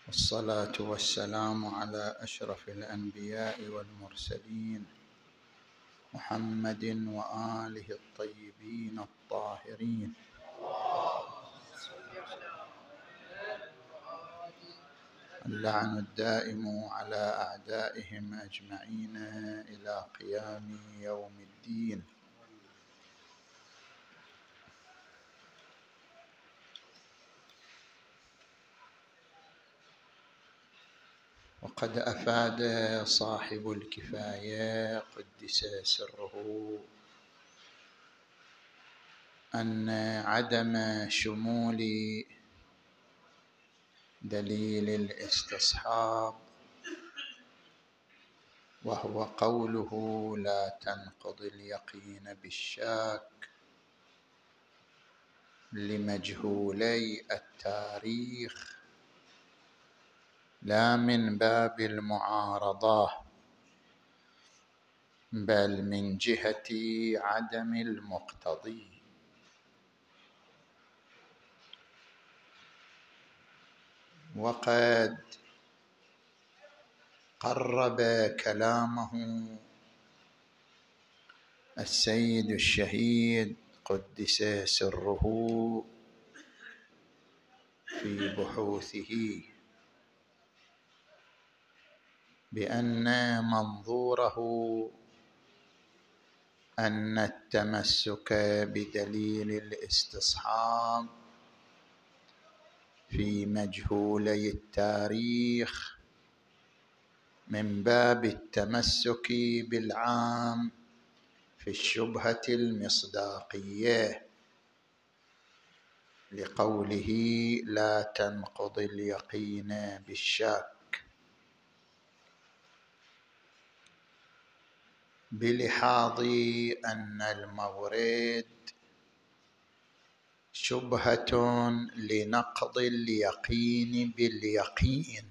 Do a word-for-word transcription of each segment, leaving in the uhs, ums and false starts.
والصلاة والسلام على أشرف الأنبياء والمرسلين محمد وآله الطيبين الطاهرين. اللعن الدائم على أعدائهم أجمعين إلى قيام يوم الدين. وقد أفاد صاحب الكفاية قدس سره أن عدم شمول دليل الاستصحاب، وهو قوله لا تنقض اليقين بالشاك، لمجهولي التاريخ لا من باب المعارضة، بل من جهة عدم المقتضي. وقد قرب كلامه السيد الشهيد قدس سره في بحوثه بأن منظوره أن التمسك بدليل الاستصحاب في مجهولي التاريخ من باب التمسك بالعام في الشبهة المصداقية، لقوله لا تنقض اليقين بالشاك، بلحاظ أن المورد شبهة لنقض اليقين باليقين.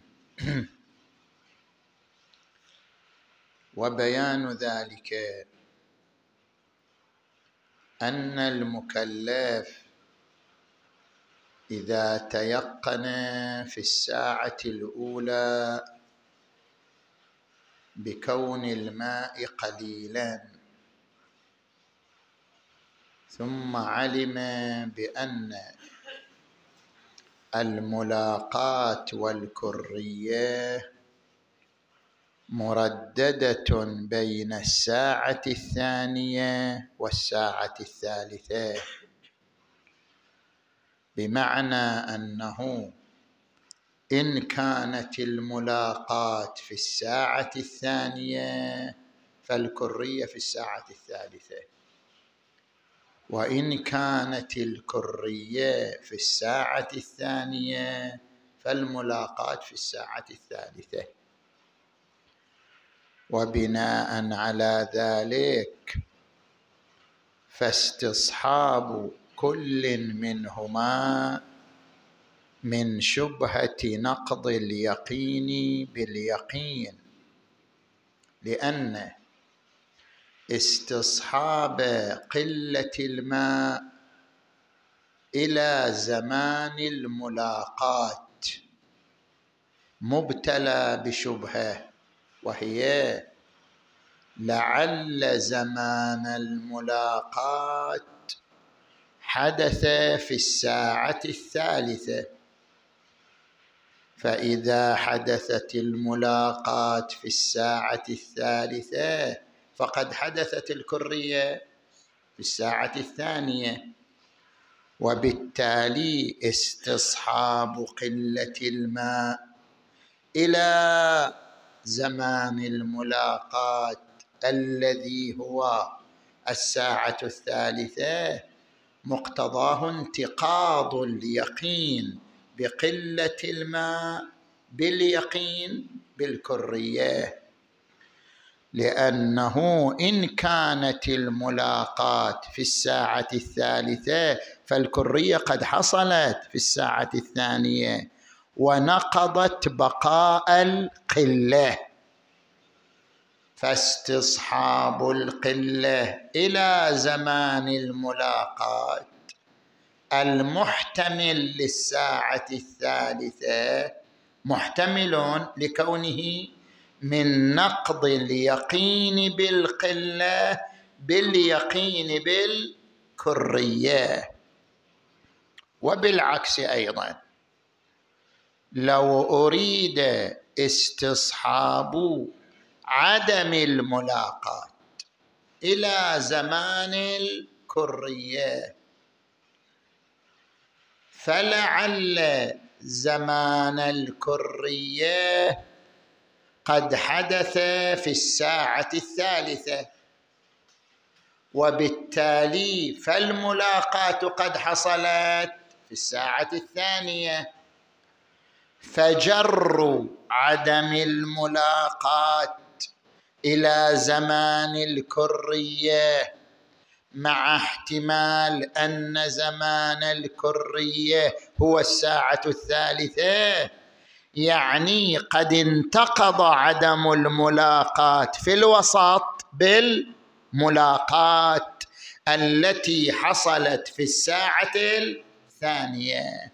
وبيان ذلك أن المكلف إذا تيقن في الساعة الأولى بكون الماء قليلا، ثم علم بأن الملاقات والكرية مرددة بين الساعة الثانية والساعة الثالثة، بمعنى أنه إن كانت الملاقات في الساعة الثانية فالكرية في الساعة الثالثة، وإن كانت الكرية في الساعة الثانية فالملاقات في الساعة الثالثة. وبناء على ذلك فاستصحاب كل منهما من شبهة نقض اليقين باليقين، لأن استصحاب قلة الماء إلى زمان الملاقات مبتلى بشبهة، وهي لعل زمان الملاقات حدث في الساعة الثالثة، فإذا حدثت الملاقات في الساعة الثالثة فقد حدثت الكرية في الساعة الثانية، وبالتالي استصحاب قلة الماء إلى زمان الملاقات الذي هو الساعة الثالثة مقتضاه انتقاض اليقين بقلة الماء باليقين بالكرية، لأنه إن كانت الملاقات في الساعة الثالثة فالكرية قد حصلت في الساعة الثانية ونقضت بقاء القلة، فاستصحاب القلة إلى زمان الملاقات المحتمل للساعة الثالثة محتمل لكونه من نقض اليقين بالقلة باليقين بالكرية. وبالعكس أيضا، لو أريد استصحاب عدم الملاقاة إلى زمان الكرية، فلعل زمان الكرية قد حدث في الساعة الثالثة، وبالتالي فالملاقاة قد حصلت في الساعة الثانية، فجر عدم الملاقاة إلى زمان الكرية مع احتمال أن زمان الكرية هو الساعة الثالثة، يعني قد انتقض عدم الملاقاة في الوسط بالملاقاة التي حصلت في الساعة الثانية.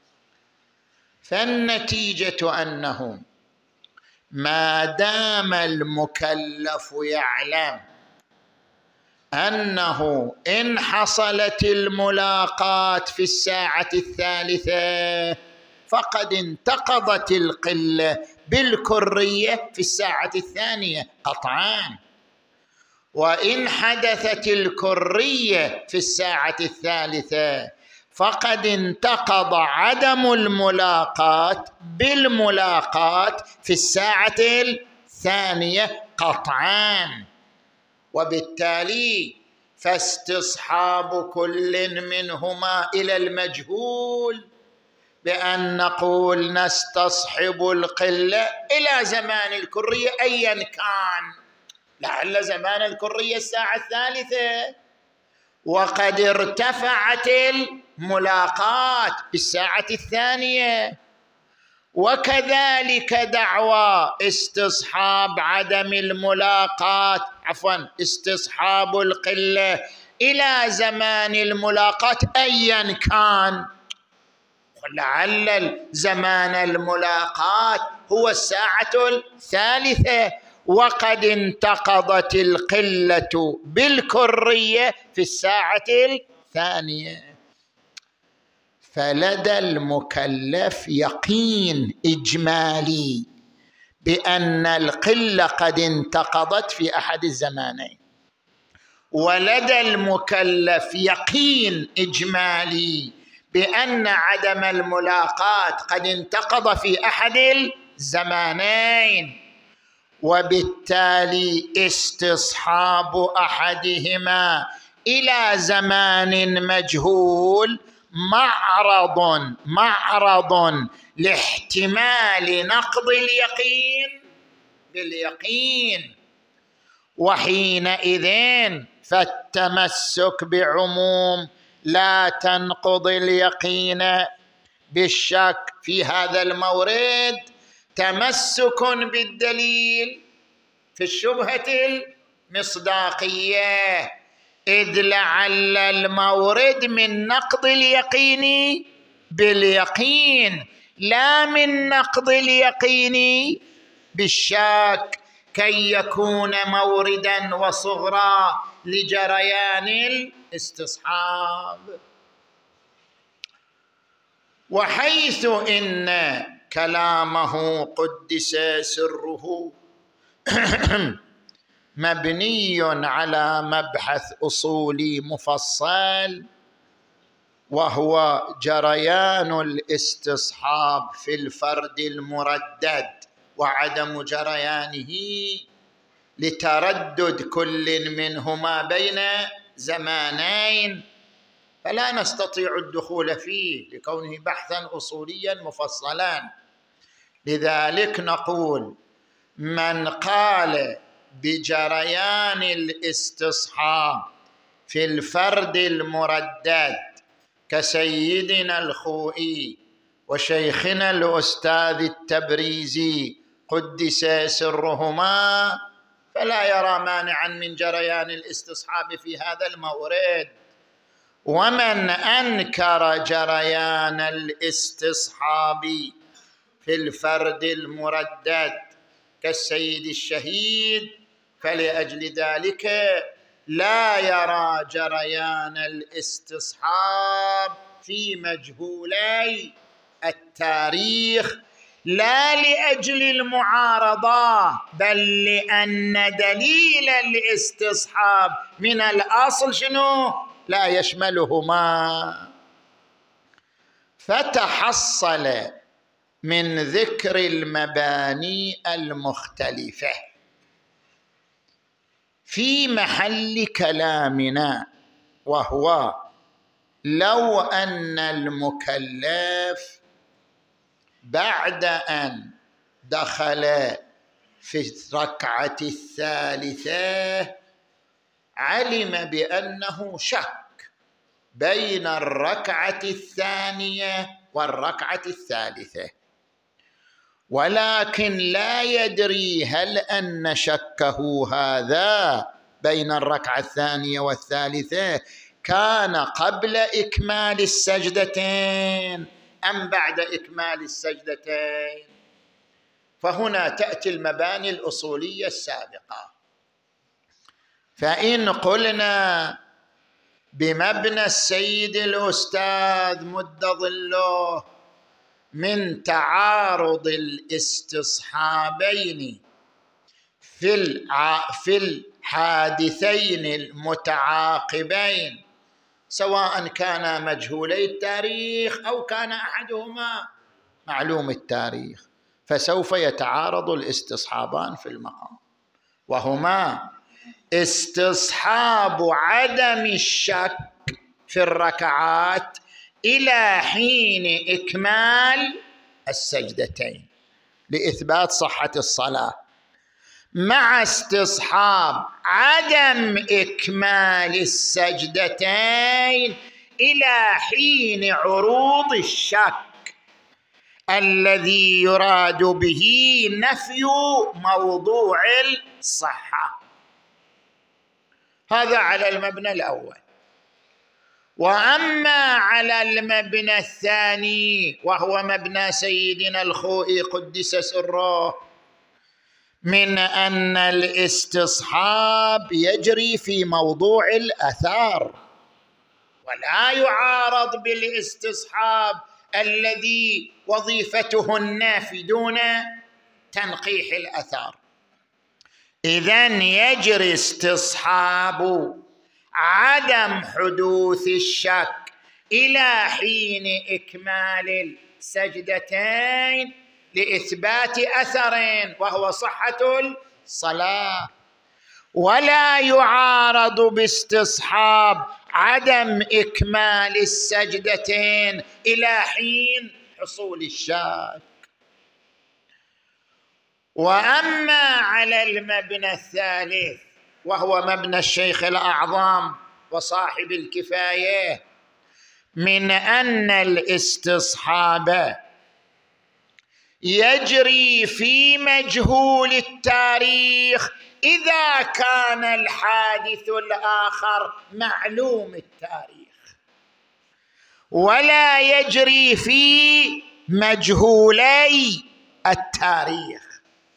فالنتيجة أنه ما دام المكلف يعلم أنه إن حصلت الملاقاة في الساعة الثالثة فقد انتقضت القلة بالكرية في الساعة الثانية قطعاً، وإن حدثت الكرية في الساعة الثالثة فقد انتقض عدم الملاقاة بالملاقاة في الساعة الثانية قطعاً. وبالتالي فاستصحاب كل منهما إلى المجهول بأن نقول نستصحب القلة إلى زمان الكرية أيا كان، لعل زمان الكرية الساعة الثالثة وقد ارتفعت الملاقاة بالساعة الثانية، وكذلك دعوى استصحاب عدم الملاقاة عفوا استصحاب القلة إلى زمان الملاقاة أيا كان، لعل زمان الملاقاة هو الساعة الثالثة وقد انتقضت القلة بالكرية في الساعة الثانية. فلدى المكلف يقين إجمالي بأن القلة قد انتقضت في أحد الزمانين، ولدى المكلف يقين إجمالي بأن عدم الملاقاة قد انتقض في أحد الزمانين، وبالتالي استصحاب أحدهما إلى زمان مجهول معرض معرض لاحتمال نقض اليقين باليقين، وحينئذ فالتمسك بعموم لا تنقض اليقين بالشك في هذا المورد تمسك بالدليل في الشبهة المصداقية، إذ لعل المورد من نقض اليقين باليقين لا من نقض اليقين بالشك، كي يكون موردا وصغرى لجريان الاستصحاب. وحيث إن كلامه قدس سره مبني على مبحث أصولي مفصل، وهو جريان الاستصحاب في الفرد المردد وعدم جريانه لتردد كل منهما بين زمانين، فلا نستطيع الدخول فيه لكونه بحثا أصوليا مفصلا. لذلك نقول من قال بجريان الاستصحاب في الفرد المردد كسيدنا الخوئي وشيخنا الأستاذ التبريزي قدس سرهما، فلا يرى مانعا من جريان الاستصحاب في هذا المورد. ومن أنكر جريان الاستصحاب في الفرد المردد كالسيد الشهيد، فلأجل ذلك لا يرى جريان الاستصحاب في مجهولي التاريخ، لا لأجل المعارضة بل لأن دليل الاستصحاب من الأصل شنو؟ لا يشملهما. فتحصل من ذكر المباني المختلفة في محل كلامنا، وهو لو أن المكلف بعد أن دخل في الركعة الثالثة علم بأنه شك بين الركعة الثانية والركعة الثالثة، ولكن لا يدري هل أن شكه هذا بين الركعة الثانية والثالثة كان قبل إكمال السجدتين أم بعد إكمال السجدتين. فهنا تأتي المباني الأصولية السابقة. فإن قلنا بمبنى السيد الأستاذ مد ظله من تعارض الاستصحابين في في الحادثين المتعاقبين، سواء كان مجهولي التاريخ أو كان أحدهما معلوم التاريخ، فسوف يتعارض الاستصحابان في المقام، وهما استصحاب عدم الشك في الركعات إلى حين إكمال السجدتين لإثبات صحة الصلاة، مع استصحاب عدم إكمال السجدتين إلى حين عروض الشك الذي يراد به نفي موضوع الصحة. هذا على المبنى الأول. وأما على المبنى الثاني وهو مبنى سيدنا الخوئي قدس سره، من أن الاستصحاب يجري في موضوع الأثار ولا يعارض بالاستصحاب الذي وظيفته النافي دون تنقيح الأثار. إذن يجري استصحاب عدم حدوث الشك إلى حين إكمال السجدتين لإثبات أثر وهو صحة الصلاة، ولا يعارض باستصحاب عدم إكمال السجدتين إلى حين حصول الشك. وأما على المبنى الثالث وهو مبنى الشيخ الأعظم وصاحب الكفاية، من أن الاستصحاب يجري في مجهول التاريخ إذا كان الحادث الآخر معلوم التاريخ، ولا يجري في مجهولي التاريخ.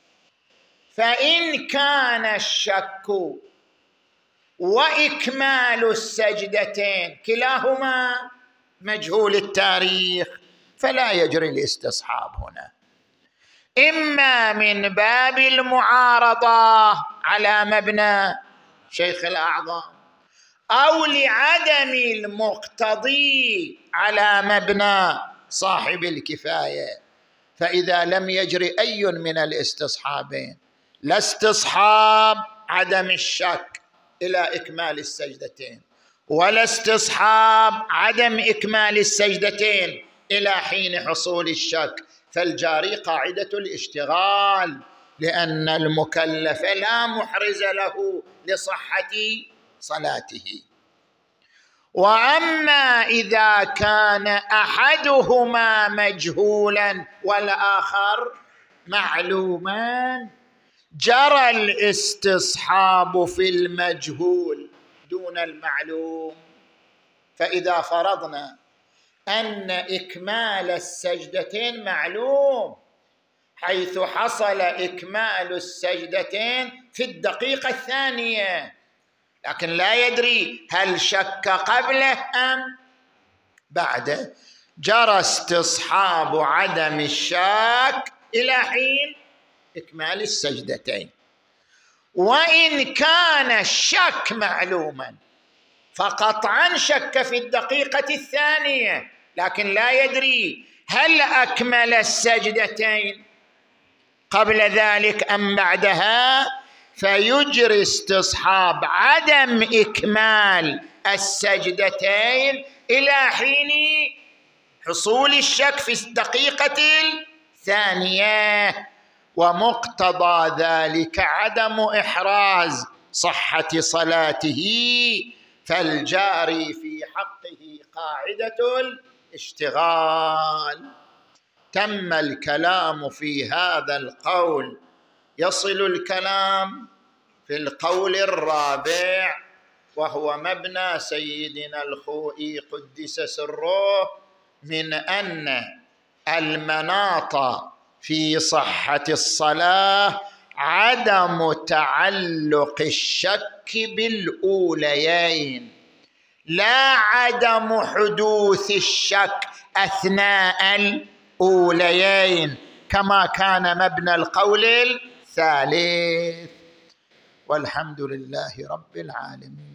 فإن كان الشك وإكمال السجدتين كلاهما مجهول التاريخ فلا يجري الاستصحاب هنا، إما من باب المعارضة على مبنى شيخ الأعظم أو لعدم المقتضي على مبنى صاحب الكفاية. فإذا لم يجري أي من الاستصحابين، لا استصحاب عدم الشك إلى إكمال السجدتين ولا استصحاب عدم إكمال السجدتين إلى حين حصول الشك، فالجاري قاعدة الاشتغال، لأن المكلف لا محرز له لصحة صلاته. وأما إذا كان أحدهما مجهولا والآخر معلوما، جرى الاستصحاب في المجهول دون المعلوم. فإذا فرضنا أن إكمال السجدتين معلوم حيث حصل إكمال السجدتين في الدقيقة الثانية، لكن لا يدري هل شك قبله أم بعده. جرى استصحاب عدم الشك إلى حين إكمال السجدتين. وإن كان الشك معلوما فقطعا شك في الدقيقة الثانية، لكن لا يدري هل أكمل السجدتين قبل ذلك أم بعدها، فيجري استصحاب عدم إكمال السجدتين إلى حين حصول الشك في الدقيقة الثانية، ومقتضى ذلك عدم إحراز صحة صلاته، فالجاري في حقه قاعدة الاشتغال. تم الكلام في هذا القول. يصل الكلام في القول الرابع، وهو مبنى سيدنا الخوئي قدس سره، من أن المناط في صحة الصلاة عدم تعلق الشك بالأوليين، لا عدم حدوث الشك أثناء الأوليين كما كان مبنى القول الثالث. والحمد لله رب العالمين.